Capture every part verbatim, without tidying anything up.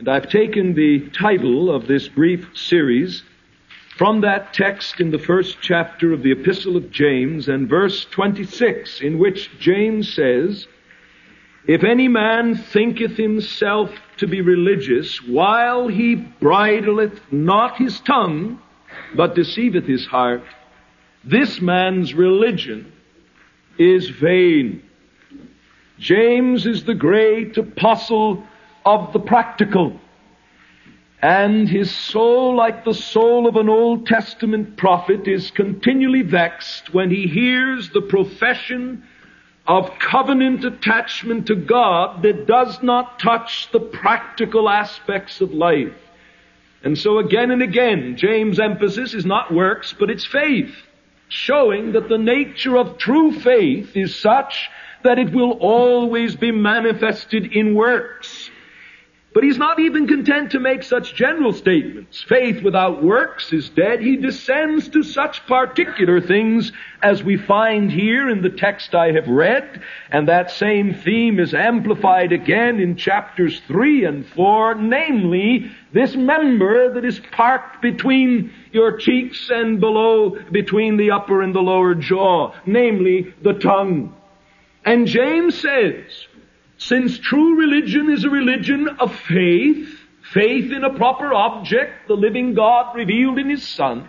And I've taken the title of this brief series from that text in the first chapter of the Epistle of James and verse twenty-six, in which James says, "If any man thinketh himself to be religious, while he bridleth not his tongue, but deceiveth his heart, this man's religion is vain." James is the great apostle of the practical, and his soul, like the soul of an Old Testament prophet, is continually vexed when he hears the profession of covenant attachment to God that does not touch the practical aspects of life. And so again and again, James' emphasis is not works, but it's faith, showing that the nature of true faith is such that it will always be manifested in works. But he's not even content to make such general statements. Faith without works is dead. He descends to such particular things as we find here in the text I have read, and that same theme is amplified again in chapters three and four, namely, this member that is parked between your cheeks and below, between the upper and the lower jaw, namely, the tongue. And James says, since true religion is a religion of faith, faith in a proper object, the living God revealed in His Son,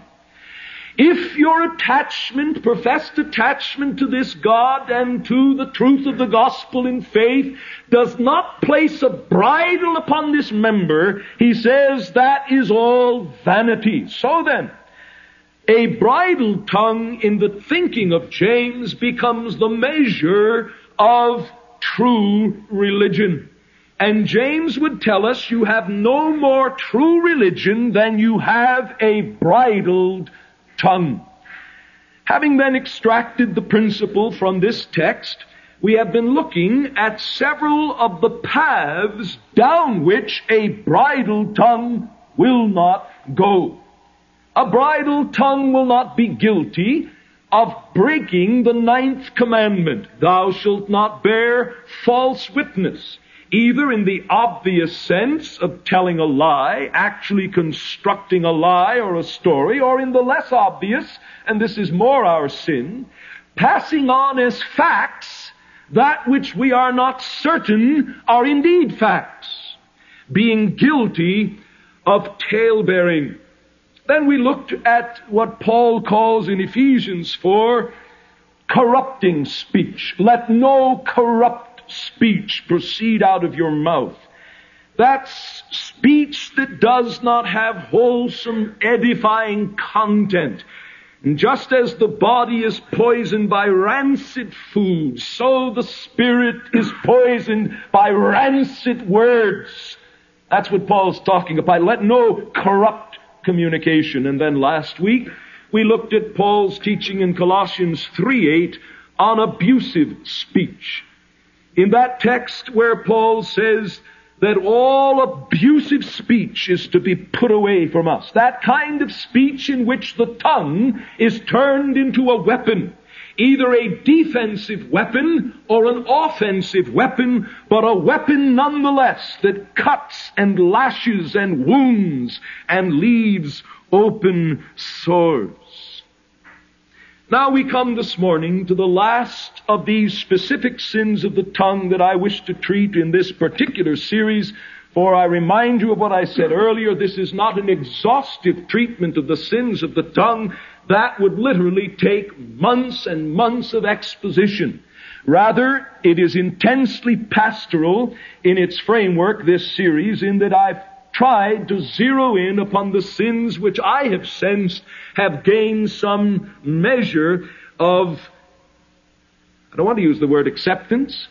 if your attachment, professed attachment to this God and to the truth of the gospel in faith does not place a bridle upon this member, he says that is all vanity. So then, a bridled tongue in the thinking of James becomes the measure of true religion. And James would tell us you have no more true religion than you have a bridled tongue. Having then extracted the principle from this text, we have been looking at several of the paths down which a bridled tongue will not go. A bridled tongue will not be guilty of breaking the ninth commandment, "Thou shalt not bear false witness," either in the obvious sense of telling a lie, actually constructing a lie or a story, or in the less obvious, and this is more our sin, passing on as facts that which we are not certain are indeed facts, being guilty of tale-bearing. Then we looked at what Paul calls in Ephesians four, corrupting speech. Let no corrupt speech proceed out of your mouth. That's speech that does not have wholesome, edifying content. And just as the body is poisoned by rancid food, so the spirit is poisoned by rancid words. That's what Paul's talking about. Let no corrupt communication. And then last week, we looked at Paul's teaching in Colossians three eight on abusive speech. In that text where Paul says that all abusive speech is to be put away from us. That kind of speech in which the tongue is turned into a weapon. Either a defensive weapon or an offensive weapon, but a weapon nonetheless that cuts and lashes and wounds and leaves open sores. Now we come this morning to the last of these specific sins of the tongue that I wish to treat in this particular series. For I remind you of what I said earlier, this is not an exhaustive treatment of the sins of the tongue. That would literally take months and months of exposition. Rather, it is intensely pastoral in its framework, this series, in that I've tried to zero in upon the sins which I have sensed have gained some measure of, I don't want to use the word acceptance.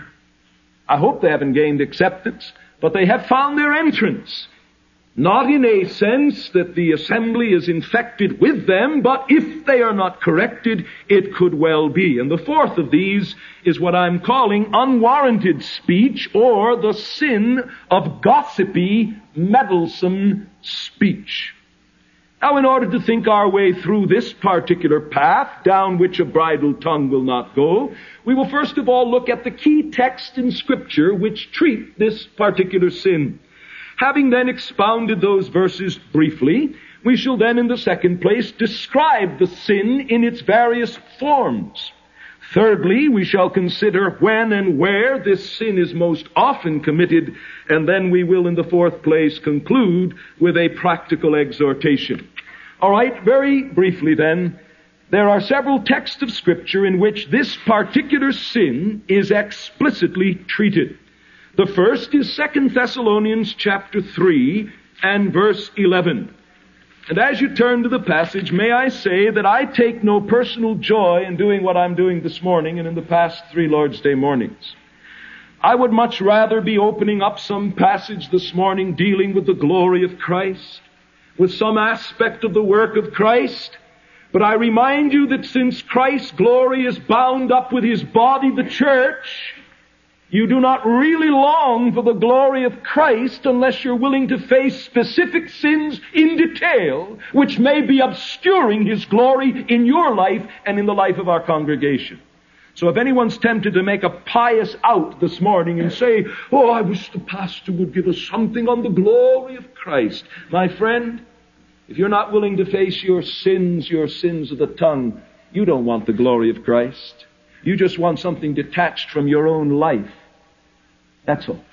I hope they haven't gained acceptance, but they have found their entrance. Not in a sense that the assembly is infected with them, but if they are not corrected, it could well be. And the fourth of these is what I'm calling unwarranted speech, or the sin of gossipy, meddlesome speech. Now, in order to think our way through this particular path, down which a bridled tongue will not go, we will first of all look at the key texts in Scripture which treat this particular sin. Having then expounded those verses briefly, we shall then in the second place describe the sin in its various forms. Thirdly, we shall consider when and where this sin is most often committed, and then we will in the fourth place conclude with a practical exhortation. All right, very briefly then, there are several texts of Scripture in which this particular sin is explicitly treated. The first is Second Thessalonians chapter three and verse eleven. And as you turn to the passage, may I say that I take no personal joy in doing what I'm doing this morning and in the past three Lord's Day mornings. I would much rather be opening up some passage this morning dealing with the glory of Christ, with some aspect of the work of Christ. But I remind you that since Christ's glory is bound up with His body, the church, you do not really long for the glory of Christ unless you're willing to face specific sins in detail, which may be obscuring His glory in your life and in the life of our congregation. So if anyone's tempted to make a pious out this morning and say, oh, I wish the pastor would give us something on the glory of Christ, my friend, if you're not willing to face your sins, your sins of the tongue, you don't want the glory of Christ. You just want something detached from your own life. That's all.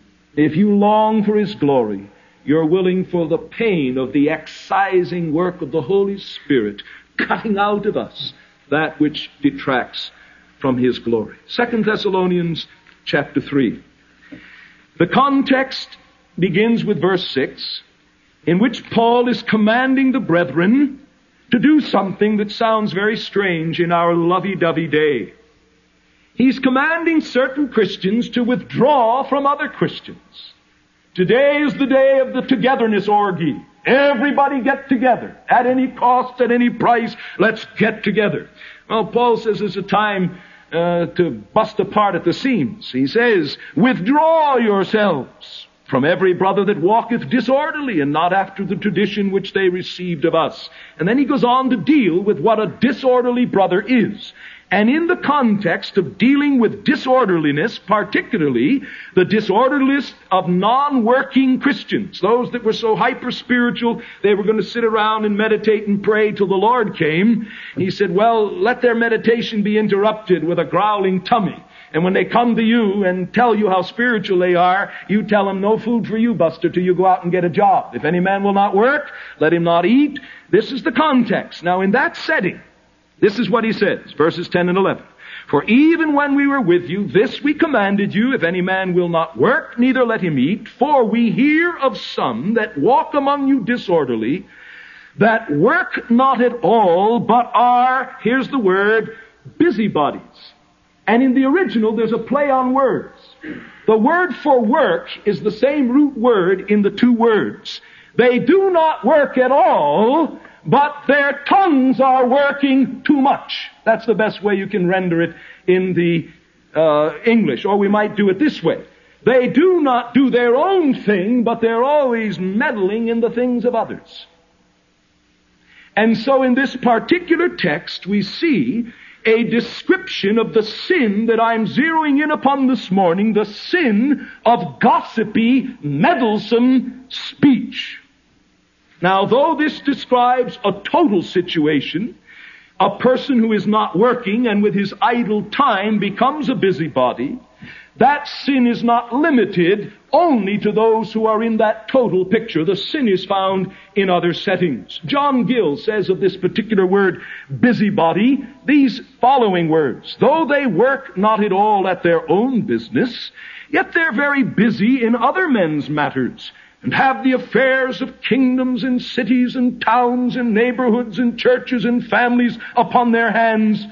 If you long for His glory, you're willing for the pain of the excising work of the Holy Spirit, cutting out of us that which detracts from His glory. Second Thessalonians chapter three. The context begins with verse six, in which Paul is commanding the brethren to do something that sounds very strange in our lovey-dovey day. He's commanding certain Christians to withdraw from other Christians. Today is the day of the togetherness orgy. Everybody get together. At any cost, at any price, let's get together. Well, Paul says it's a time uh, to bust apart at the seams. He says, withdraw yourselves from every brother that walketh disorderly, and not after the tradition which they received of us. And then he goes on to deal with what a disorderly brother is. And in the context of dealing with disorderliness, particularly the disorderliness of non-working Christians, those that were so hyper-spiritual they were going to sit around and meditate and pray till the Lord came, he said, well, let their meditation be interrupted with a growling tummy. And when they come to you and tell you how spiritual they are, you tell them, no food for you, Buster, till you go out and get a job. If any man will not work, let him not eat. This is the context. Now, in that setting, this is what he says, verses ten and eleven. For even when we were with you, this we commanded you, if any man will not work, neither let him eat. For we hear of some that walk among you disorderly, that work not at all, but are, here's the word, busybodies. And in the original, there's a play on words. The word for work is the same root word in the two words. They do not work at all, but their tongues are working too much. That's the best way you can render it in the uh, English. Or we might do it this way. They do not do their own thing, but they're always meddling in the things of others. And so in this particular text, we see a description of the sin that I'm zeroing in upon this morning, the sin of gossipy, meddlesome speech. Now, though this describes a total situation, a person who is not working and with his idle time becomes a busybody, that sin is not limited only to those who are in that total picture. The sin is found in other settings. John Gill says of this particular word, busybody, these following words. Though they work not at all at their own business, yet they're very busy in other men's matters, and have the affairs of kingdoms and cities and towns and neighborhoods and churches and families upon their hands,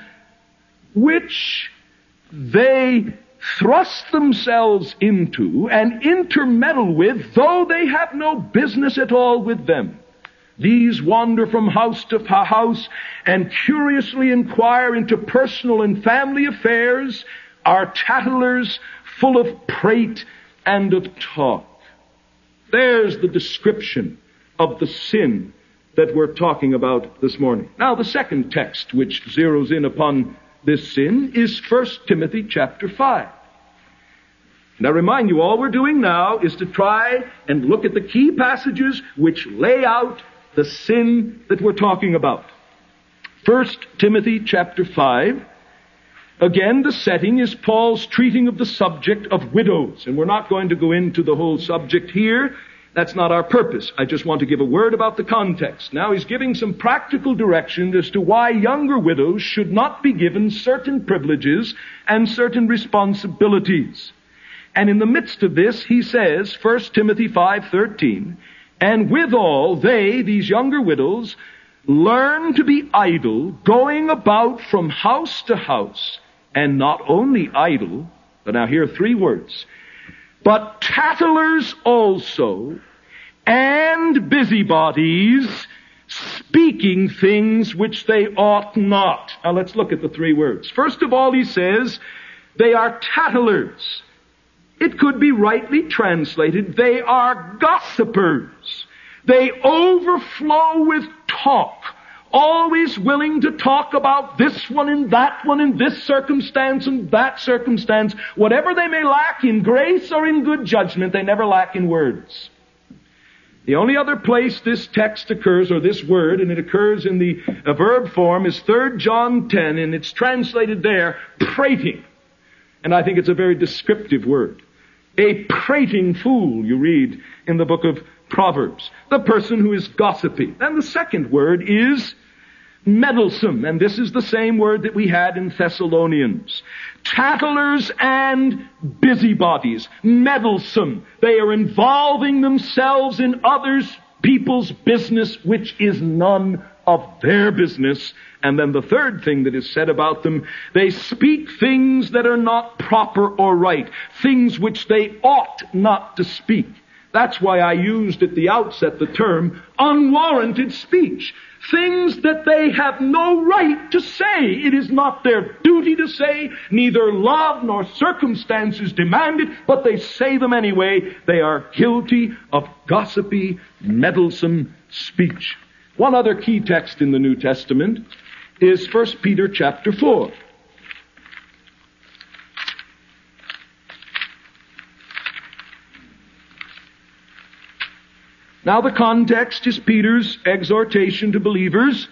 which they thrust themselves into and intermeddle with, though they have no business at all with them. These wander from house to house and curiously inquire into personal and family affairs, are tattlers, full of prate and of talk. There's the description of the sin that we're talking about this morning. Now, the second text which zeroes in upon this sin is First Timothy chapter five. And I remind you, all we're doing now is to try and look at the key passages which lay out the sin that we're talking about. First Timothy chapter five. Again, the setting is Paul's treating of the subject of widows. And we're not going to go into the whole subject here. That's not our purpose. I just want to give a word about the context. Now he's giving some practical direction as to why younger widows should not be given certain privileges and certain responsibilities. And in the midst of this, he says, First Timothy five thirteen, and withal they, these younger widows, learn to be idle, going about from house to house, and not only idle, but now here are three words, but tattlers also, and busybodies, speaking things which they ought not. Now let's look at the three words. First of all, he says, they are tattlers. It could be rightly translated, they are gossipers. They overflow with talk, always willing to talk about this one and that one and this circumstance and that circumstance. Whatever they may lack in grace or in good judgment, they never lack in words. The only other place this text occurs, or this word, and it occurs in the uh, verb form, is Third John ten, and it's translated there, prating. And I think it's a very descriptive word. A prating fool, you read in the book of Proverbs. The person who is gossipy. And the second word is meddlesome. And this is the same word that we had in Thessalonians. Tattlers and busybodies. Meddlesome. They are involving themselves in others' people's business, which is none of their business. And then the third thing that is said about them, they speak things that are not proper or right. Things which they ought not to speak. That's why I used at the outset the term unwarranted speech. Things that they have no right to say. It is not their duty to say, neither love nor circumstances demand it, but they say them anyway. They are guilty of gossipy, meddlesome speech. One other key text in the New Testament is First Peter chapter four. Now the context is Peter's exhortation to believers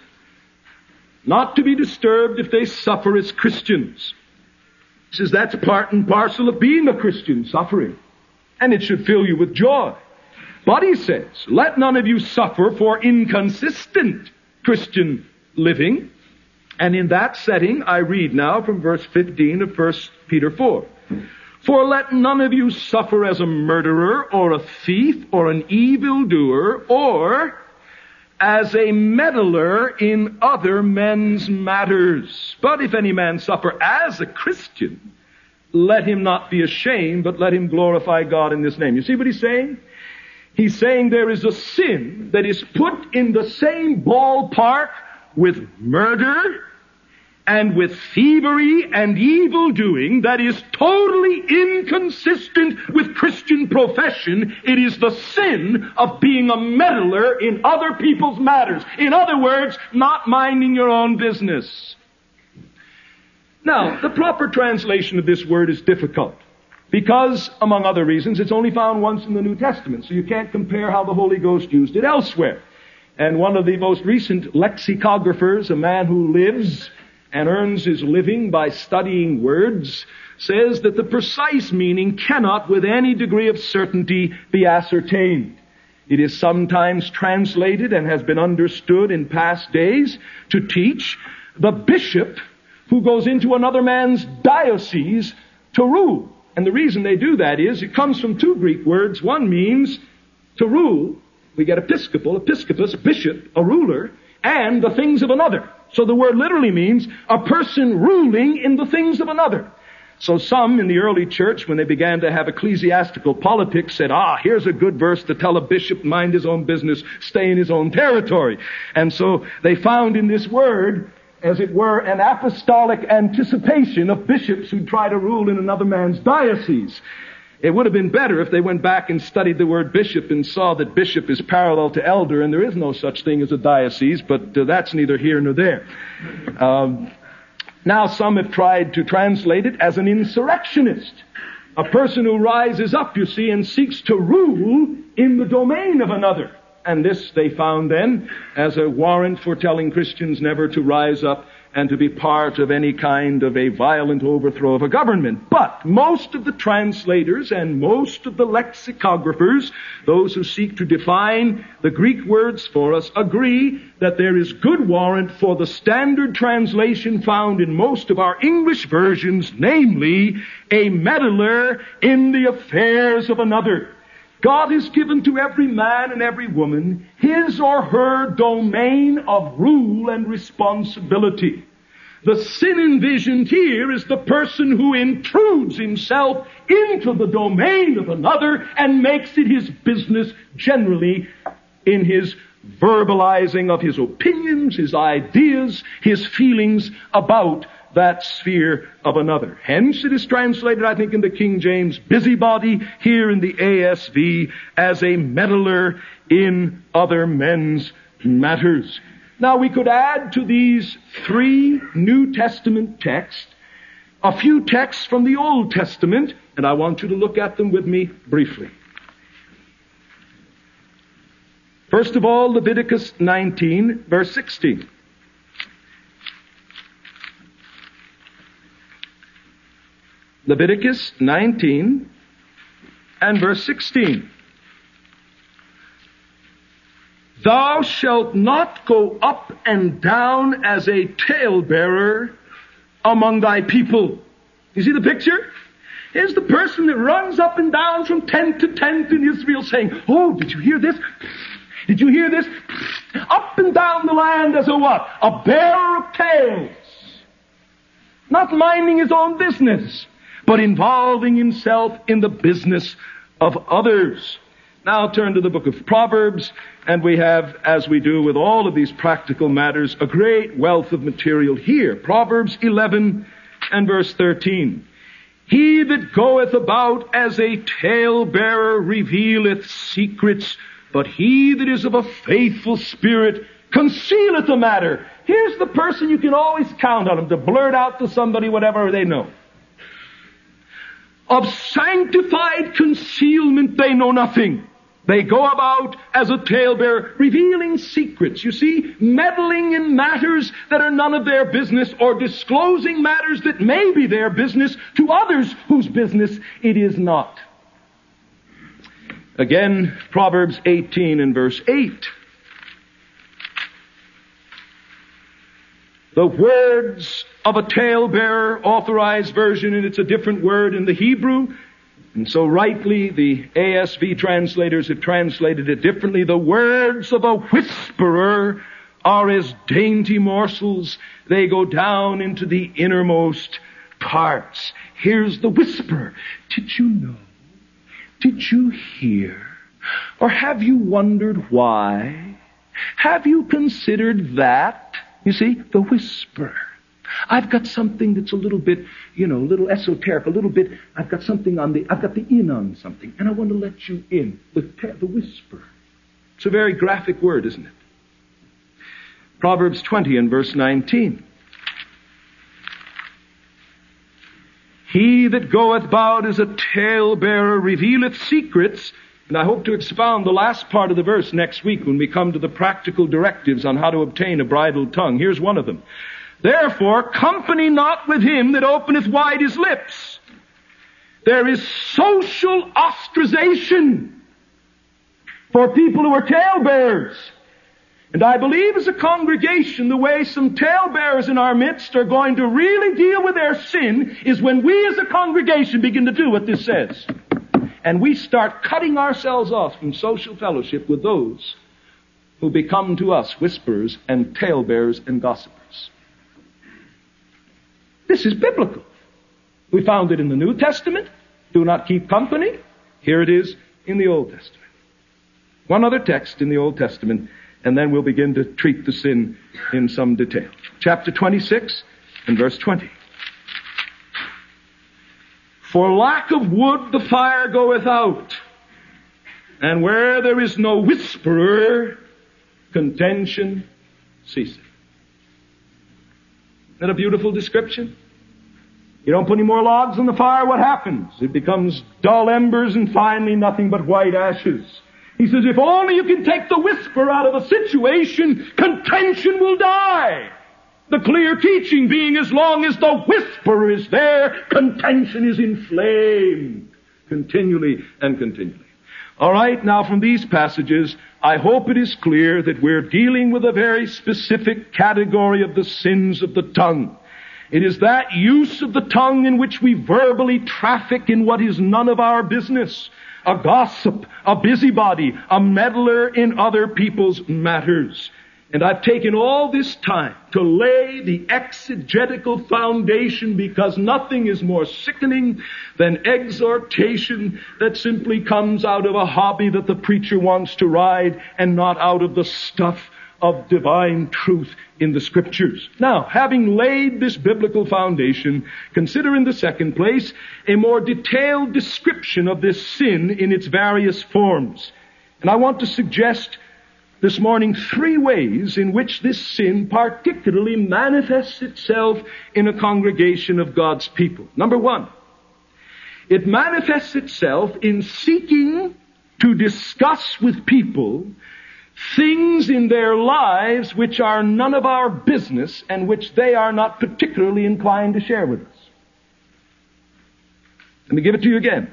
not to be disturbed if they suffer as Christians. He says that's part and parcel of being a Christian, suffering. And it should fill you with joy. But he says, let none of you suffer for inconsistent Christian living. And in that setting, I read now from verse fifteen of First Peter four. For let none of you suffer as a murderer, or a thief, or an evildoer, or as a meddler in other men's matters. But if any man suffer as a Christian, let him not be ashamed, but let him glorify God in this name. You see what he's saying? He's saying there is a sin that is put in the same ballpark with murder and with thievery and evildoing that is totally inconsistent with Christian profession. It is the sin of being a meddler in other people's matters. In other words, not minding your own business. Now, the proper translation of this word is difficult because, among other reasons, it's only found once in the New Testament, so you can't compare how the Holy Ghost used it elsewhere. And one of the most recent lexicographers, a man who lives and earns his living by studying words, says that the precise meaning cannot with any degree of certainty be ascertained. It is sometimes translated and has been understood in past days to teach the bishop who goes into another man's diocese to rule. And the reason they do that is it comes from two Greek words. One means to rule. We get episcopal, episcopus, bishop, a ruler, and the things of another. So the word literally means a person ruling in the things of another. So some in the early church, when they began to have ecclesiastical politics, said, ah, here's a good verse to tell a bishop mind his own business, stay in his own territory. And so they found in this word, as it were, an apostolic anticipation of bishops who try to rule in another man's diocese. It would have been better if they went back and studied the word bishop and saw that bishop is parallel to elder, and there is no such thing as a diocese, but uh, that's neither here nor there. Um, now some have tried to translate it as an insurrectionist. A person who rises up, you see, and seeks to rule in the domain of another. And this they found then as a warrant for telling Christians never to rise up and to be part of any kind of a violent overthrow of a government. But most of the translators and most of the lexicographers, those who seek to define the Greek words for us, agree that there is good warrant for the standard translation found in most of our English versions, namely, a meddler in the affairs of another. God has given to every man and every woman his or her domain of rule and responsibility. The sin envisioned here is the person who intrudes himself into the domain of another and makes it his business, generally in his verbalizing of his opinions, his ideas, his feelings about that sphere of another. Hence it is translated, I think, in the King James, busybody, here in the A S V, as a meddler in other men's matters. Now we could add to these three New Testament texts a few texts from the Old Testament, and I want you to look at them with me briefly. First of all, Leviticus nineteen, verse sixteen. Leviticus nineteen and verse sixteen. Thou shalt not go up and down as a talebearer among thy people. You see the picture? Here's the person that runs up and down from tent to tent in Israel saying, oh, did you hear this? Did you hear this? Up and down the land as a what? A bearer of tales. Not minding his own business, but involving himself in the business of others. Now turn to the book of Proverbs, and we have, as we do with all of these practical matters, a great wealth of material here. Proverbs eleven and verse thirteen. He that goeth about as a talebearer revealeth secrets, but he that is of a faithful spirit concealeth the matter. Here's the person you can always count on him to blurt out to somebody whatever they know. Of sanctified concealment they know nothing. They go about as a talebearer, revealing secrets, you see, meddling in matters that are none of their business, or disclosing matters that may be their business to others whose business it is not. Again, Proverbs eighteen and verse eight. The words of a talebearer, authorized version, and it's a different word in the Hebrew. And so rightly, the A S V translators have translated it differently. The words of a whisperer are as dainty morsels. They go down into the innermost parts. Here's the whisperer. Did you know? Did you hear? Or have you wondered why? Have you considered that? You see, the whisperer. I've got something that's a little bit, you know, a little esoteric, a little bit, I've got something on the, I've got the in on something, and I want to let you in. The, the whisper. It's a very graphic word, isn't it? Proverbs twenty and verse nineteen. He that goeth about as a talebearer revealeth secrets. And I hope to expound the last part of the verse next week when we come to the practical directives on how to obtain a bridled tongue. Here's one of them. Therefore, company not with him that openeth wide his lips. There is social ostracization for people who are talebearers. And I believe as a congregation, the way some talebearers in our midst are going to really deal with their sin is when we as a congregation begin to do what this says. And we start cutting ourselves off from social fellowship with those who become to us whisperers and talebearers and gossipers. This is biblical. We found it in the New Testament. Do not keep company. Here it is in the Old Testament. One other text in the Old Testament, and then we'll begin to treat the sin in some detail. Chapter twenty-six and verse twenty. For lack of wood the fire goeth out, and where there is no whisperer, contention ceaseth. Isn't that a beautiful description? You don't put any more logs on the fire, what happens? It becomes dull embers and finally nothing but white ashes. He says, if only you can take the whisper out of a situation, contention will die. The clear teaching being, as long as the whisper is there, contention is inflamed continually and continually. All right, now from these passages, I hope it is clear that we're dealing with a very specific category of the sins of the tongue. It is that use of the tongue in which we verbally traffic in what is none of our business. A gossip, a busybody, a meddler in other people's matters. And I've taken all this time to lay the exegetical foundation, because nothing is more sickening than exhortation that simply comes out of a hobby that the preacher wants to ride and not out of the stuff of divine truth in the Scriptures. Now, having laid this biblical foundation, consider in the second place a more detailed description of this sin in its various forms. And I want to suggest this morning three ways in which this sin particularly manifests itself in a congregation of God's people. Number one, it manifests itself in seeking to discuss with people things in their lives which are none of our business and which they are not particularly inclined to share with us. Let me give it to you again.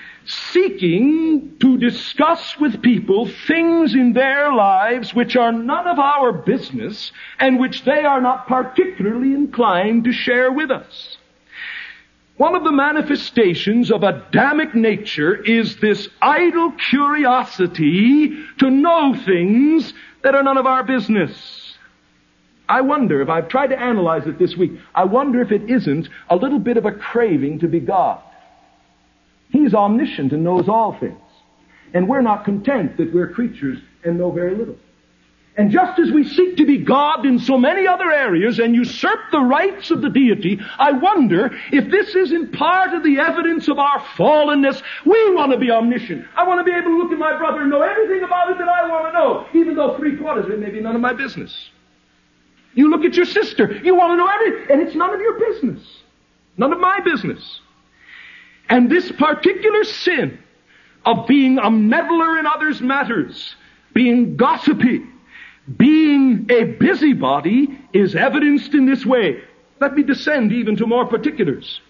Seeking to discuss with people things in their lives which are none of our business and which they are not particularly inclined to share with us. One of the manifestations of Adamic nature is this idle curiosity to know things that are none of our business. I wonder, if I've tried to analyze it this week, I wonder if it isn't a little bit of a craving to be God. He's omniscient and knows all things. And we're not content that we're creatures and know very little. And just as we seek to be God in so many other areas and usurp the rights of the deity, I wonder if this isn't part of the evidence of our fallenness. We want to be omniscient. I want to be able to look at my brother and know everything about it that I want to know, even though three quarters of it may be none of my business. You look at your sister, you want to know everything, and it's none of your business. None of my business. And this particular sin of being a meddler in others' matters, being gossipy, being a busybody, is evidenced in this way. Let me descend even to more particulars.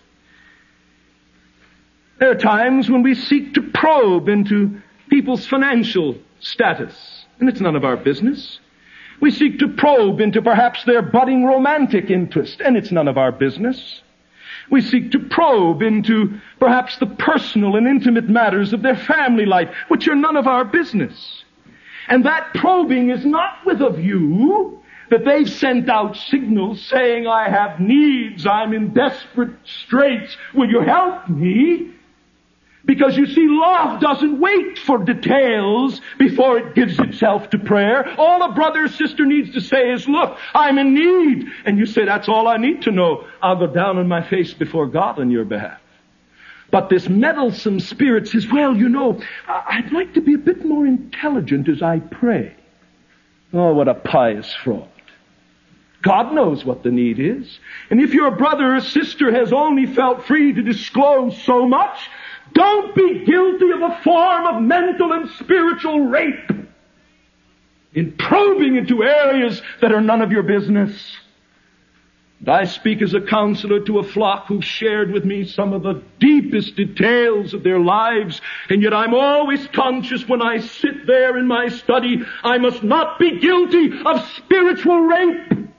There are times when we seek to probe into people's financial status, and it's none of our business. We seek to probe into perhaps their budding romantic interest, and it's none of our business. We seek to probe into perhaps the personal and intimate matters of their family life, which are none of our business. And that probing is not with a view that they've sent out signals saying, I have needs, I'm in desperate straits, will you help me? Because you see, love doesn't wait for details before it gives itself to prayer. All a brother or sister needs to say is, look, I'm in need. And you say, that's all I need to know. I'll go down on my face before God on your behalf. But this meddlesome spirit says, well, you know, I'd like to be a bit more intelligent as I pray. Oh, what a pious fraud. God knows what the need is. And if your brother or sister has only felt free to disclose so much, don't be guilty of a form of mental and spiritual rape in probing into areas that are none of your business. And I speak as a counselor to a flock who've shared with me some of the deepest details of their lives, and yet I'm always conscious when I sit there in my study, I must not be guilty of spiritual rape. And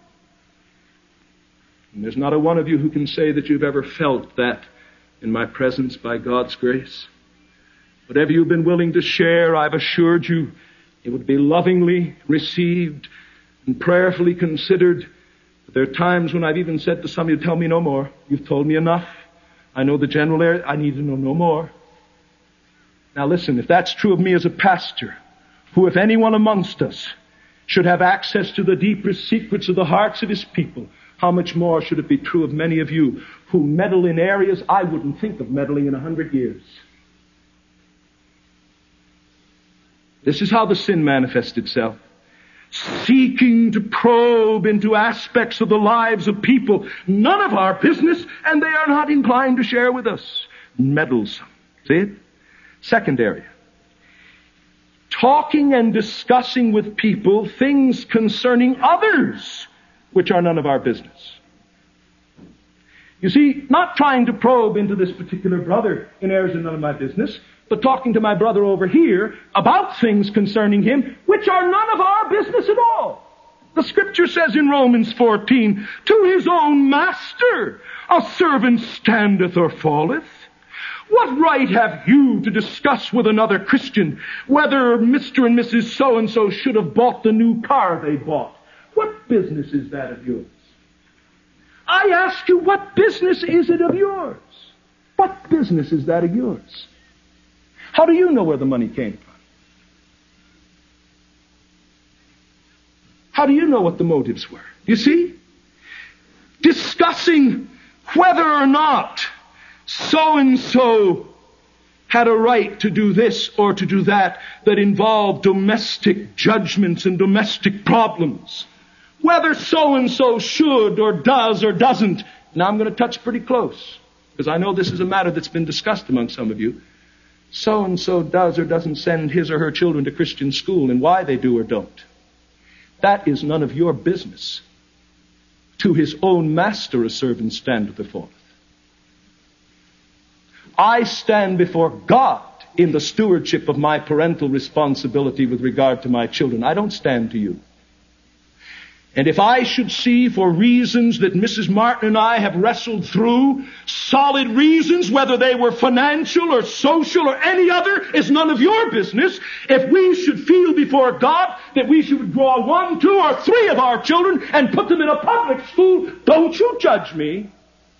there's not a one of you who can say that you've ever felt that in my presence by God's grace. Whatever you've been willing to share, I've assured you, it would be lovingly received and prayerfully considered. But there are times when I've even said to some of you, tell me no more. You've told me enough. I know the general area. I need to know no more. Now listen, if that's true of me as a pastor, who if anyone amongst us should have access to the deepest secrets of the hearts of his people, how much more should it be true of many of you who meddle in areas I wouldn't think of meddling in a hundred years? This is how the sin manifests itself. seeking to probe into aspects of the lives of people, none of our business, and they are not inclined to share with us. Meddlesome. See it? Second area. Talking and discussing with people things concerning others, which are none of our business. You see, not trying to probe into this particular brother in areas of none of my business, but talking to my brother over here about things concerning him, which are none of our business at all. The Scripture says in Romans fourteen, to his own master a servant standeth or falleth. What right have you to discuss with another Christian whether Mister and Missus So-and-so should have bought the new car they bought? What business is that of yours? I ask you, what business is it of yours? What business is that of yours? How do you know where the money came from? How do you know what the motives were? You see? Discussing whether or not so-and-so had a right to do this or to do that that involved domestic judgments and domestic problems. Whether so-and-so should or does or doesn't. Now I'm going to touch pretty close, because I know this is a matter that's been discussed among some of you. So-and-so does or doesn't send his or her children to Christian school, and why they do or don't. That is none of your business. To his own master a servant standeth or falleth. I stand before God in the stewardship of my parental responsibility with regard to my children. I don't stand to you. And if I should see, for reasons that Missus Martin and I have wrestled through, solid reasons, whether they were financial or social or any other, is none of your business. If we should feel before God that we should draw one, two, or three of our children and put them in a public school, don't you judge me.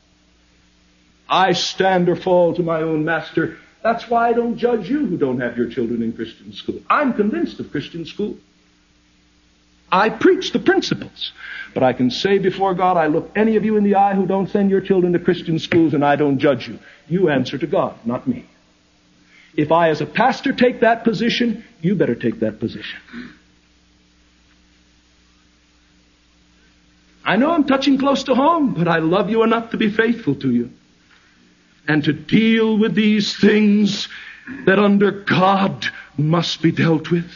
I stand or fall to my own master. That's why I don't judge you who don't have your children in Christian school. I'm convinced of Christian school. I preach the principles. But I can say before God, I look any of you in the eye who don't send your children to Christian schools, and I don't judge you. You answer to God, not me. If I as a pastor take that position, you better take that position. I know I'm touching close to home, but I love you enough to be faithful to you. And to deal with these things that under God must be dealt with.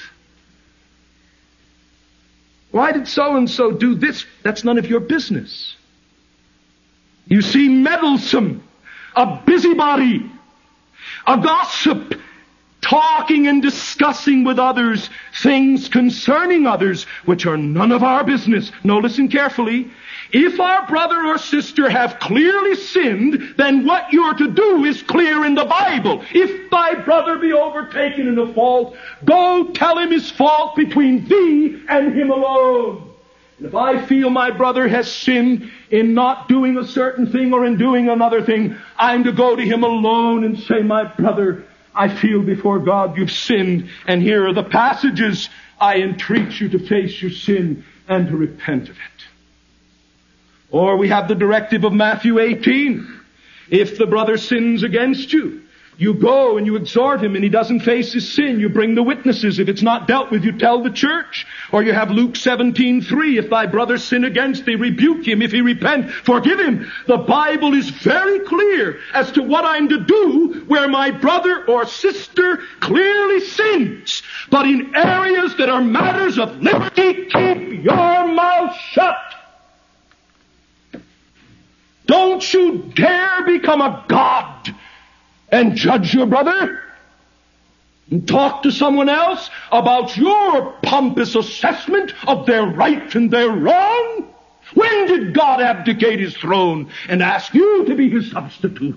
Why did so-and-so do this? That's none of your business. You see, meddlesome, a busybody, a gossip, talking and discussing with others things concerning others which are none of our business. No, listen carefully. If our brother or sister have clearly sinned, then what you're to do is clear in the Bible. If thy brother be overtaken in a fault, go tell him his fault between thee and him alone. And if I feel my brother has sinned in not doing a certain thing or in doing another thing, I'm to go to him alone and say, my brother, I feel before God you've sinned, and here are the passages. I entreat you to face your sin and to repent of it. Or we have the directive of Matthew eighteen. If the brother sins against you, you go and you exhort him and he doesn't face his sin. You bring the witnesses. If it's not dealt with, you tell the church. Or you have Luke seventeen three. If thy brother sin against thee, rebuke him. If he repent, forgive him. The Bible is very clear as to what I'm to do where my brother or sister clearly sins. But in areas that are matters of liberty, keep your mouth shut. Don't you dare become a god and judge your brother and talk to someone else about your pompous assessment of their right and their wrong. When did God abdicate his throne and ask you to be his substitute?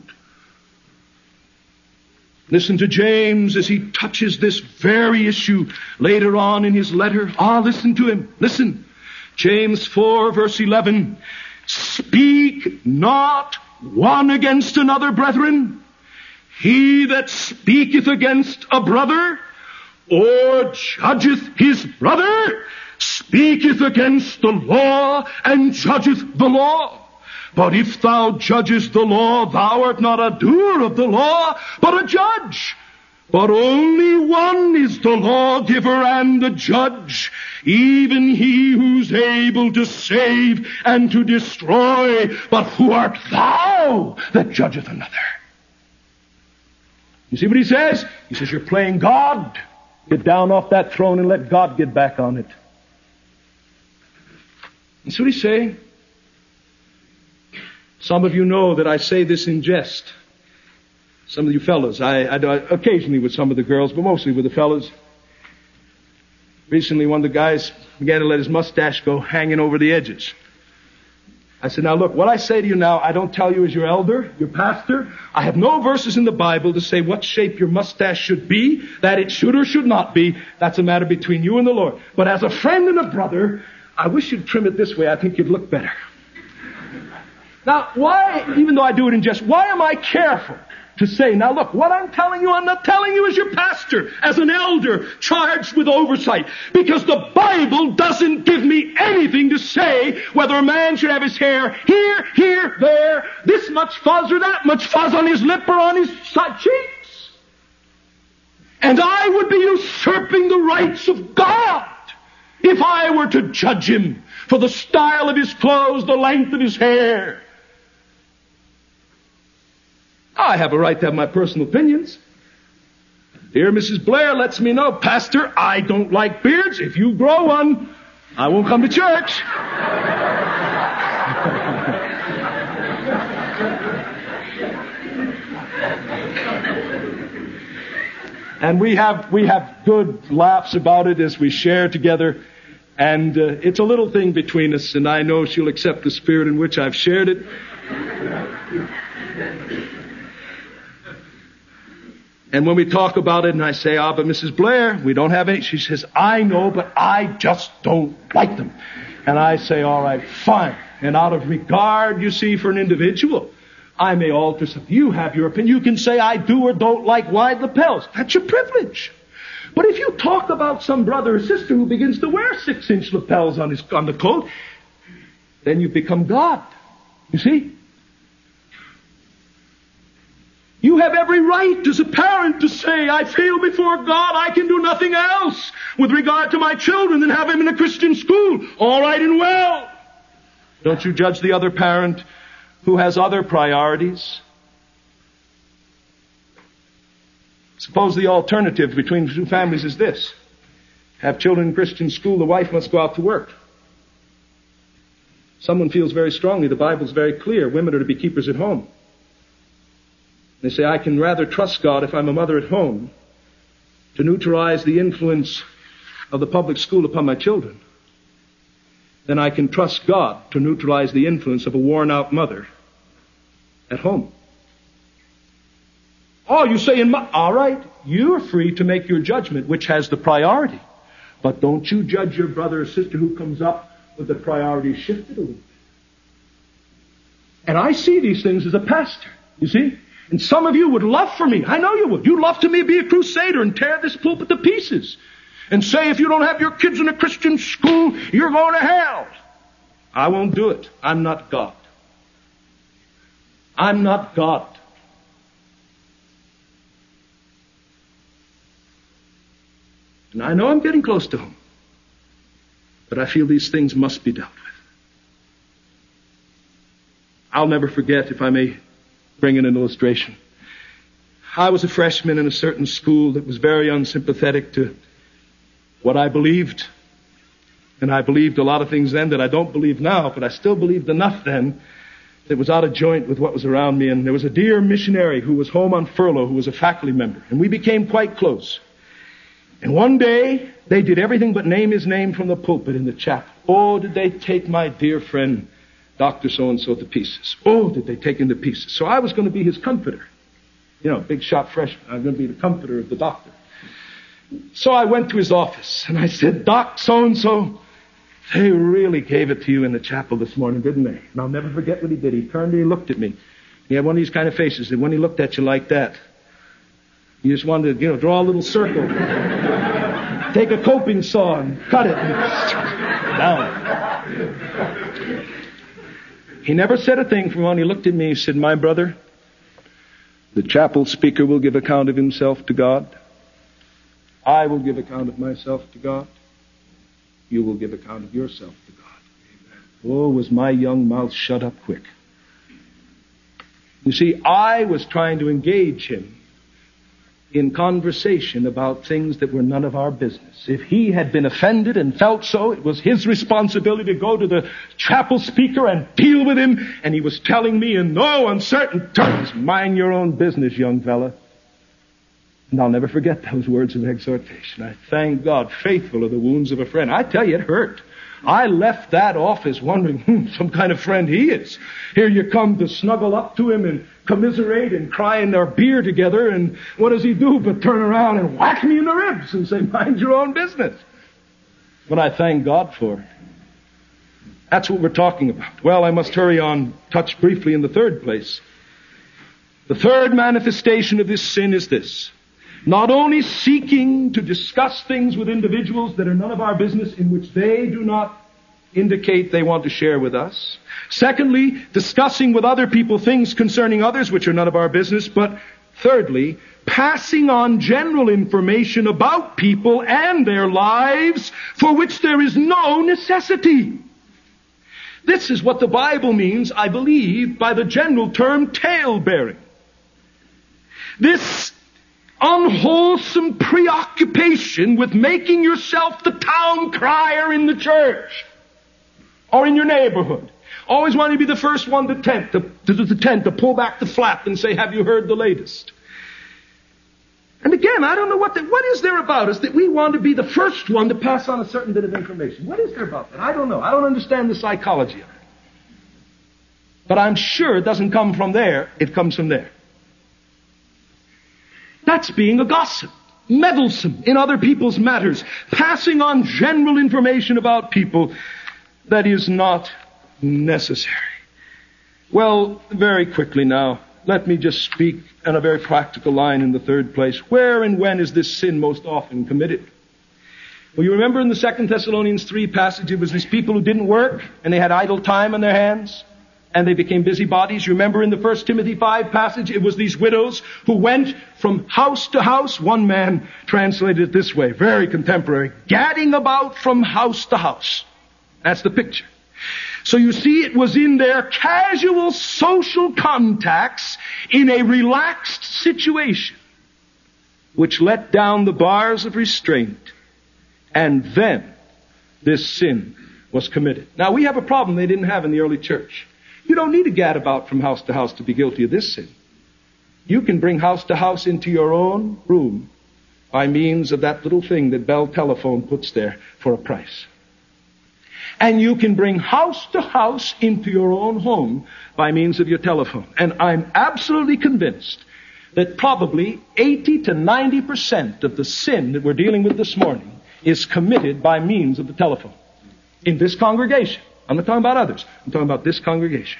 Listen to James as he touches this very issue later on in his letter. Ah, listen to him. Listen. James four verse eleven. Speak not one against another, brethren. He that speaketh against a brother, or judgeth his brother, speaketh against the law, and judgeth the law. But if thou judgest the law, thou art not a doer of the law, but a judge. But only one is the lawgiver and the judge. even he who's able to save and to destroy. But who art thou that judgeth another? You see what he says? He says, you're playing God. Get down off that throne and let God get back on it. That's what he's saying. Some of you know that I say this in jest. Some of you fellas, I, I do it occasionally with some of the girls, but mostly with the fellas. Recently, one of the guys began to let his mustache go hanging over the edges. I said, now look, what I say to you now, I don't tell you as your elder, your pastor. I have no verses in the Bible to say what shape your mustache should be, that it should or should not be. That's a matter between you and the Lord. But as a friend and a brother, I wish you'd trim it this way. I think you'd look better. Now, why, even though I do it in jest, why am I careful to say, now look, what I'm telling you, I'm not telling you as your pastor, as an elder charged with oversight. Because the Bible doesn't give me anything to say whether a man should have his hair here, here, there, this much fuzz or that much fuzz on his lip or on his side cheeks. And I would be usurping the rights of God if I were to judge him for the style of his clothes, the length of his hair. I have a right to have my personal opinions. Dear Missus Blair lets me know, Pastor, I don't like beards. If you grow one, I won't come to church. And we have we have good laughs about it as we share together. And uh, it's a little thing between us, and I know she'll accept the spirit in which I've shared it. And when we talk about it and I say, ah, but Missus Blair, we don't have any, she says, I know, but I just don't like them. And I say, all right, fine. And out of regard, you see, for an individual, I may alter something. You have your opinion. You can say I do or don't like wide lapels. That's your privilege. But if you talk about some brother or sister who begins to wear six-inch lapels on his on the coat, then you become God. You see? You have every right as a parent to say, I feel before God I can do nothing else with regard to my children than have them in a Christian school. All right and well. Don't you judge the other parent who has other priorities. Suppose the alternative between two families is this. Have children in Christian school, the wife must go out to work. Someone feels very strongly, the Bible's very clear, women are to be keepers at home. They say, I can rather trust God if I'm a mother at home to neutralize the influence of the public school upon my children than I can trust God to neutralize the influence of a worn-out mother at home. Oh, you say, in my, all right, you're free to make your judgment, which has the priority. But don't you judge your brother or sister who comes up with the priority shifted a little bit. And I see these things as a pastor, you see? And some of you would love for me. I know you would. You'd love to me be a crusader and tear this pulpit to pieces. And say if you don't have your kids in a Christian school, you're going to hell. I won't do it. I'm not God. I'm not God. And I know I'm getting close to home. But I feel these things must be dealt with. I'll never forget, if I may bring in an illustration. I was a freshman in a certain school that was very unsympathetic to what I believed. And I believed a lot of things then that I don't believe now, but I still believed enough then that was out of joint with what was around me. And there was a dear missionary who was home on furlough who was a faculty member. And we became quite close. And one day, they did everything but name his name from the pulpit in the chapel. Oh, did they take my dear friend Doctor So-and-so to pieces. Oh, did they take him to pieces. So I was going to be his comforter. You know, big shot freshman. I'm going to be the comforter of the doctor. So I went to his office and I said, Doc So-and-so, they really gave it to you in the chapel this morning, didn't they? And I'll never forget what he did. He turned and he looked at me. He had one of these kind of faces. And when he looked at you like that, you just wanted to, you know, draw a little circle. Take a coping saw and cut it. And down. He never said a thing from when he looked at me. He said, my brother, the chapel speaker will give account of himself to God. I will give account of myself to God. you will give account of yourself to God. Amen. Oh, was my young mouth shut up quick. You see, I was trying to engage him in conversation about things that were none of our business. If he had been offended and felt so, it was his responsibility to go to the chapel speaker and deal with him. And he was telling me in no uncertain terms, mind your own business, young fella. And I'll never forget those words of exhortation. I thank God, faithful are the wounds of a friend. I tell you, it hurt. I left that office wondering, hmm, some kind of friend he is. Here you come to snuggle up to him and commiserate and cry in our beer together, and what does he do but turn around and whack me in the ribs and say, mind your own business. But I thank God for it. That's what we're talking about. Well, I must hurry on, touch briefly in the third place. The third manifestation of this sin is this. Not only seeking to discuss things with individuals that are none of our business, in which they do not indicate they want to share with us. Secondly, discussing with other people things concerning others which are none of our business. But thirdly, passing on general information about people and their lives for which there is no necessity. This is what the Bible means, I believe, by the general term tale-bearing. This unwholesome preoccupation with making yourself the town crier in the church or in your neighborhood. Always wanting to be the first one to tent, to, to, to tent, to pull back the flap and say, have you heard the latest? And again, I don't know what the, what is there about us that we want to be the first one to pass on a certain bit of information. What is there about that? I don't know. I don't understand the psychology of it. But I'm sure it doesn't come from there. It comes from there. That's being a gossip, meddlesome in other people's matters, passing on general information about people that is not necessary. Well, very quickly now, let me just speak on a very practical line in the third place. Where and when is this sin most often committed? Well, you remember in the Second Thessalonians three passage, it was these people who didn't work and they had idle time on their hands. And they became busybodies. You remember in the First Timothy five passage, it was these widows who went from house to house. One man translated it this way, very contemporary, gadding about from house to house. That's the picture. So you see, it was in their casual social contacts in a relaxed situation which let down the bars of restraint. And then this sin was committed. Now, we have a problem they didn't have in the early church. You don't need to gad about from house to house to be guilty of this sin. You can bring house to house into your own room by means of that little thing that Bell Telephone puts there for a price. And you can bring house to house into your own home by means of your telephone. And I'm absolutely convinced that probably eighty to ninety percent of the sin that we're dealing with this morning is committed by means of the telephone. In this congregation. I'm not talking about others. I'm talking about this congregation.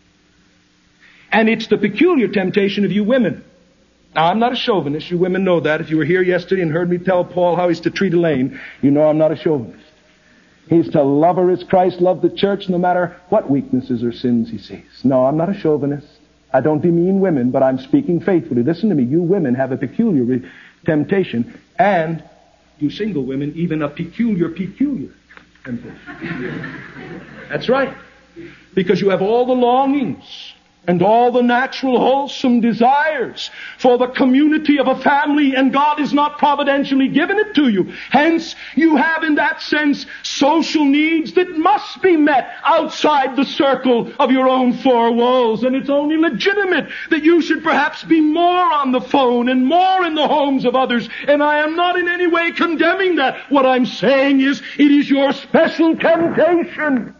And it's the peculiar temptation of you women. Now, I'm not a chauvinist. You women know that. If you were here yesterday and heard me tell Paul how he's to treat Elaine, you know I'm not a chauvinist. He's to love her as Christ loved the church, no matter what weaknesses or sins he sees. No, I'm not a chauvinist. I don't demean women, but I'm speaking faithfully. Listen to me. You women have a peculiar re- temptation, and you single women, even a peculiar, peculiar temptation. That's right. Because you have all the longings and all the natural wholesome desires for the community of a family, and God has not providentially given it to you. Hence, you have in that sense social needs that must be met outside the circle of your own four walls. And it's only legitimate that you should perhaps be more on the phone and more in the homes of others. And I am not in any way condemning that. What I'm saying is, it is your special temptation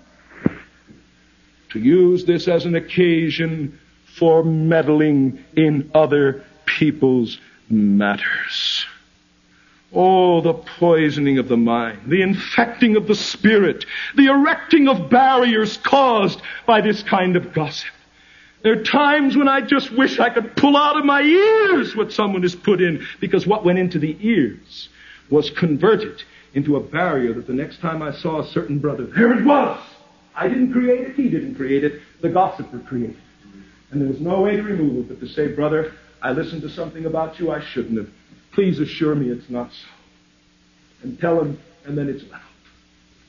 to use this as an occasion for meddling in other people's matters. Oh, the poisoning of the mind, the infecting of the spirit, the erecting of barriers caused by this kind of gossip. There are times when I just wish I could pull out of my ears what someone has put in, because what went into the ears was converted into a barrier that the next time I saw a certain brother, there it was. I didn't create it, he didn't create it, the gossiper created it. And there was no way to remove it but to say, brother, I listened to something about you I shouldn't have. Please assure me it's not so. And tell him, and then it's out.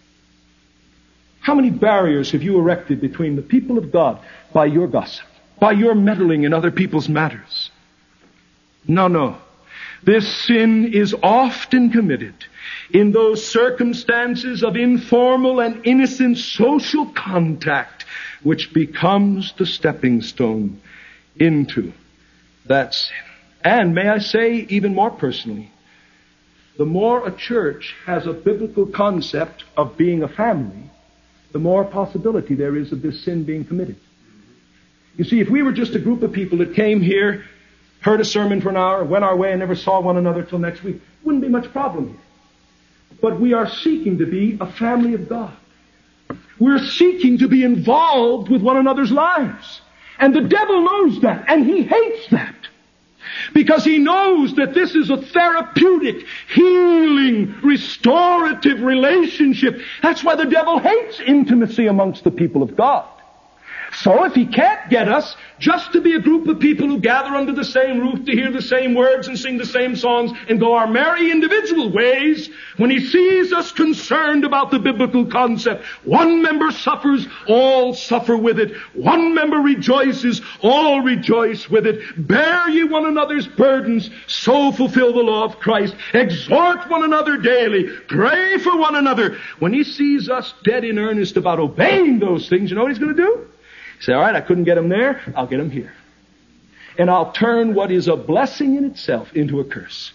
How many barriers have you erected between the people of God by your gossip, by your meddling in other people's matters? No, no. This sin is often committed in those circumstances of informal and innocent social contact which becomes the stepping stone into that sin. And may I say, even more personally, the more a church has a biblical concept of being a family, the more possibility there is of this sin being committed. You see, if we were just a group of people that came here, heard a sermon for an hour, went our way and never saw one another till next week, wouldn't be much problem here. But we are seeking to be a family of God. We're seeking to be involved with one another's lives. And the devil knows that, and he hates that. Because he knows that this is a therapeutic, healing, restorative relationship. That's why the devil hates intimacy amongst the people of God. So if he can't get us just to be a group of people who gather under the same roof to hear the same words and sing the same songs and go our merry individual ways, when he sees us concerned about the biblical concept, one member suffers, all suffer with it. One member rejoices, all rejoice with it. Bear ye one another's burdens, so fulfill the law of Christ. Exhort one another daily. Pray for one another. When he sees us dead in earnest about obeying those things, you know what he's going to do? Say, all right, I couldn't get him there, I'll get him here. And I'll turn what is a blessing in itself into a curse.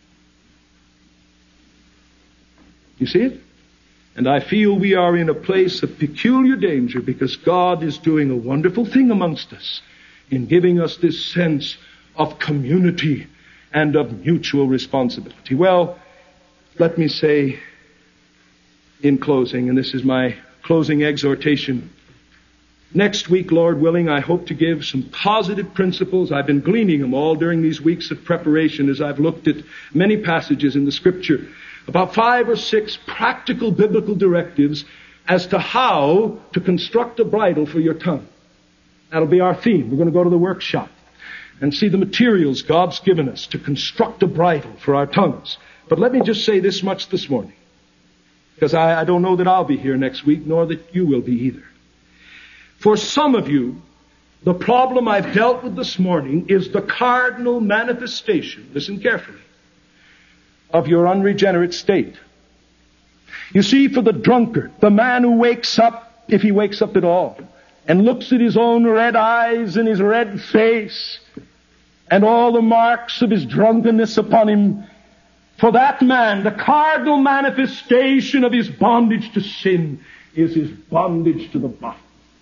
You see it? And I feel we are in a place of peculiar danger because God is doing a wonderful thing amongst us in giving us this sense of community and of mutual responsibility. Well, let me say in closing, and this is my closing exhortation, next week, Lord willing, I hope to give some positive principles. I've been gleaning them all during these weeks of preparation as I've looked at many passages in the Scripture. About five or six practical biblical directives as to how to construct a bridle for your tongue. That'll be our theme. We're going to go to the workshop and see the materials God's given us to construct a bridle for our tongues. But let me just say this much this morning, because I, I don't know that I'll be here next week, nor that you will be either. For some of you, the problem I've dealt with this morning is the cardinal manifestation, listen carefully, of your unregenerate state. You see, for the drunkard, the man who wakes up, if he wakes up at all, and looks at his own red eyes and his red face, and all the marks of his drunkenness upon him, for that man, the cardinal manifestation of his bondage to sin is his bondage to the body.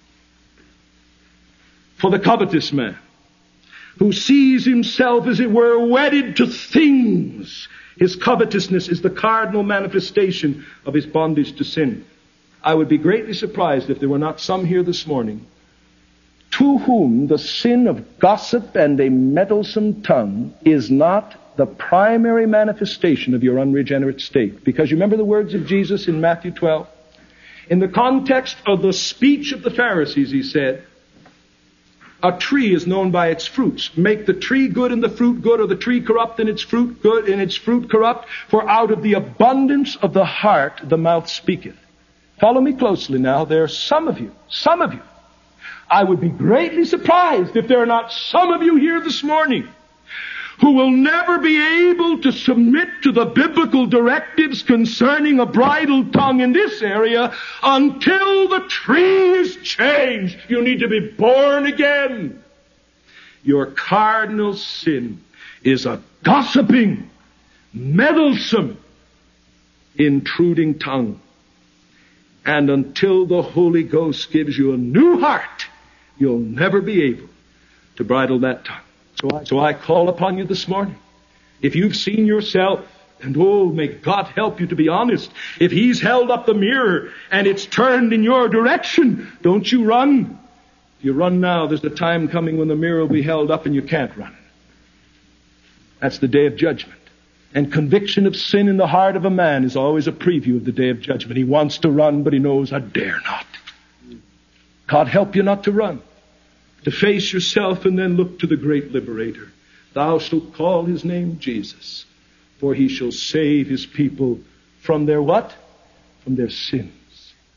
For the covetous man, who sees himself, as it were, wedded to things, his covetousness is the cardinal manifestation of his bondage to sin. I would be greatly surprised if there were not some here this morning to whom the sin of gossip and a meddlesome tongue is not the primary manifestation of your unregenerate state. Because you remember the words of Jesus in Matthew twelve? In the context of the speech of the Pharisees, he said, a tree is known by its fruits. Make the tree good and the fruit good, or the tree corrupt and its fruit good and its fruit corrupt. For out of the abundance of the heart the mouth speaketh. Follow me closely now. There are some of you, some of you. I would be greatly surprised if there are not some of you here this morning who will never be able to submit to the biblical directives concerning a bridled tongue in this area until the tree is changed. You need to be born again. Your cardinal sin is a gossiping, meddlesome, intruding tongue. And until the Holy Ghost gives you a new heart, you'll never be able to bridle that tongue. So I, so I call upon you this morning. If you've seen yourself, and oh, may God help you to be honest. If He's held up the mirror and it's turned in your direction, don't you run. If you run now, there's a time coming when the mirror will be held up and you can't run. That's the day of judgment. And conviction of sin in the heart of a man is always a preview of the day of judgment. He wants to run, but he knows, I dare not. God help you not to run. To face yourself and then look to the great liberator. Thou shalt call his name Jesus, for he shall save his people from their what? From their sins.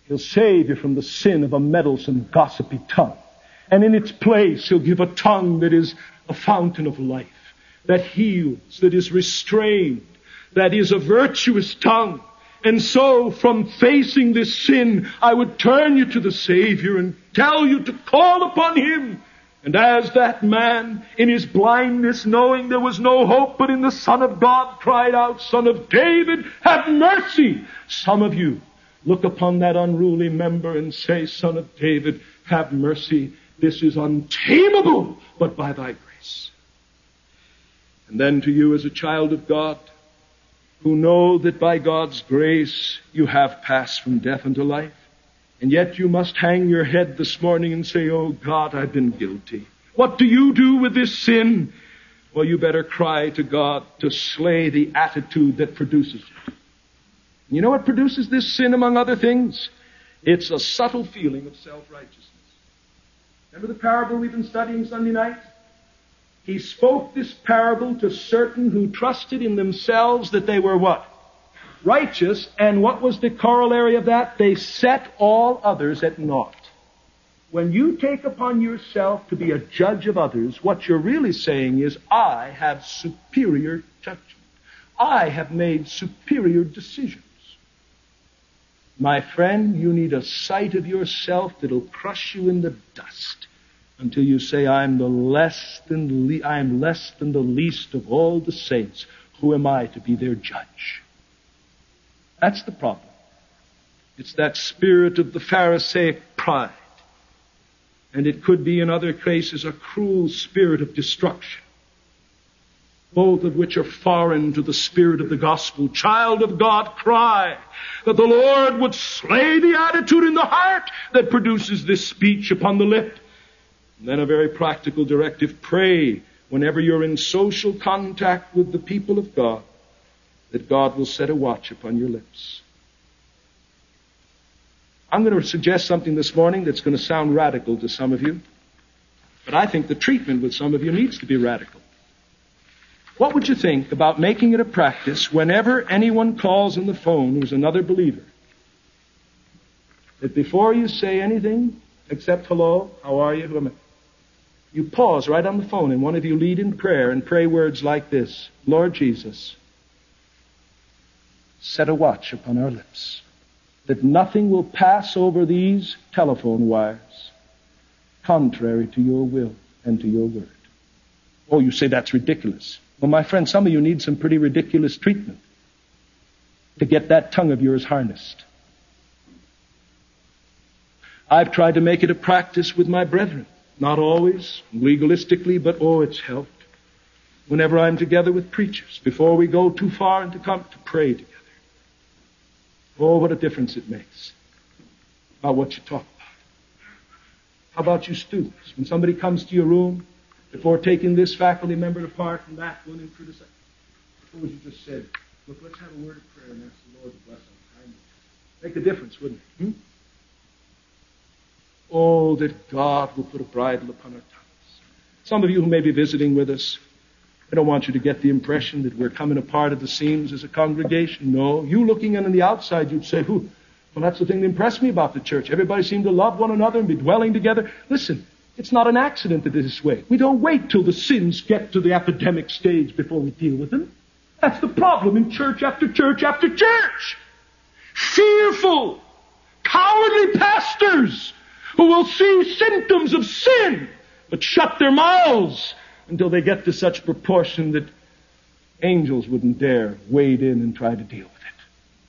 He'll save you from the sin of a meddlesome, gossipy tongue. And in its place, He'll give a tongue that is a fountain of life, that heals, that is restrained, that is a virtuous tongue. And so, from facing this sin, I would turn you to the Savior and tell you to call upon Him. And as that man, in his blindness, knowing there was no hope but in the Son of God, cried out, Son of David, have mercy. Some of you look upon that unruly member and say, Son of David, have mercy. This is untamable, but by thy grace. And then to you as a child of God, who know that by God's grace you have passed from death unto life, and yet you must hang your head this morning and say, oh God, I've been guilty. What do you do with this sin? Well, you better cry to God to slay the attitude that produces it. You know what produces this sin, among other things? It's a subtle feeling of self-righteousness. Remember the parable we've been studying Sunday night? He spoke this parable to certain who trusted in themselves that they were what? Righteous. And what was the corollary of that? They set all others at naught. When you take upon yourself to be a judge of others, what you're really saying is, I have superior judgment. I have made superior decisions. My friend, you need a sight of yourself that'll crush you in the dust until you say, I'm the less than le- I am less than the least of all the saints. Who am I to be their judge? That's the problem. It's that spirit of the Pharisaic pride. And it could be in other cases a cruel spirit of destruction, both of which are foreign to the spirit of the gospel. Child of God, cry that the Lord would slay the attitude in the heart that produces this speech upon the lip. And then a very practical directive: pray whenever you're in social contact with the people of God that God will set a watch upon your lips. I'm going to suggest something this morning that's going to sound radical to some of you, but I think the treatment with some of you needs to be radical. What would you think about making it a practice whenever anyone calls on the phone who's another believer, that before you say anything except hello, how are you, who am I, you pause right on the phone and one of you lead in prayer and pray words like this: Lord Jesus, set a watch upon our lips, that nothing will pass over these telephone wires contrary to your will and to your word. Oh, you say that's ridiculous. Well, my friend, some of you need some pretty ridiculous treatment to get that tongue of yours harnessed. I've tried to make it a practice with my brethren. Not always, legalistically, but oh, it's helped. Whenever I'm together with preachers, before we go too far into come to pray together. Oh, what a difference it makes about what you talk about. How about you students? When somebody comes to your room, before taking this faculty member apart and that one and criticize, suppose you just said, look, let's have a word of prayer and ask the Lord to bless our kindness. Make a difference, wouldn't it? Hmm? Oh, that God will put a bridle upon our tongues. Some of you who may be visiting with us, I don't want you to get the impression that we're coming apart at the seams as a congregation. No, you looking in on the outside, you'd say, "Who? Well, that's the thing that impressed me about the church. Everybody seemed to love one another and be dwelling together." Listen, it's not an accident that it is this way. We don't wait till the sins get to the epidemic stage before we deal with them. That's the problem in church after church after church. Fearful, cowardly pastors who will see symptoms of sin but shut their mouths until they get to such proportion that angels wouldn't dare wade in and try to deal with it.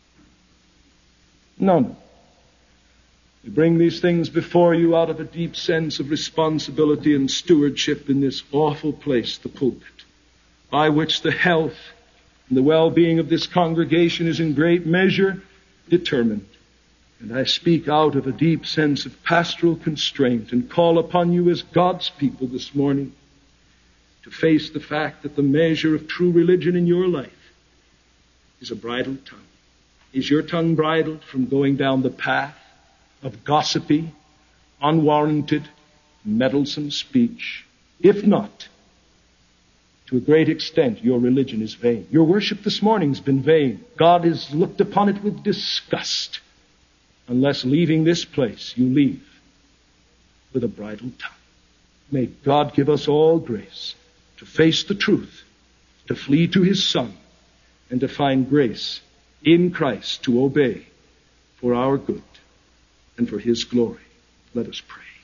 No, no. We bring these things before you out of a deep sense of responsibility and stewardship in this awful place, the pulpit, by which the health and the well-being of this congregation is in great measure determined. And I speak out of a deep sense of pastoral constraint and call upon you as God's people this morning to face the fact that the measure of true religion in your life is a bridled tongue. Is your tongue bridled from going down the path of gossipy, unwarranted, meddlesome speech? If not, to a great extent, your religion is vain. Your worship this morning has been vain. God has looked upon it with disgust. unless leaving this place you leave with a bridled tongue. May God give us all grace to face the truth, to flee to his Son, and to find grace in Christ to obey for our good and for his glory. Let us pray.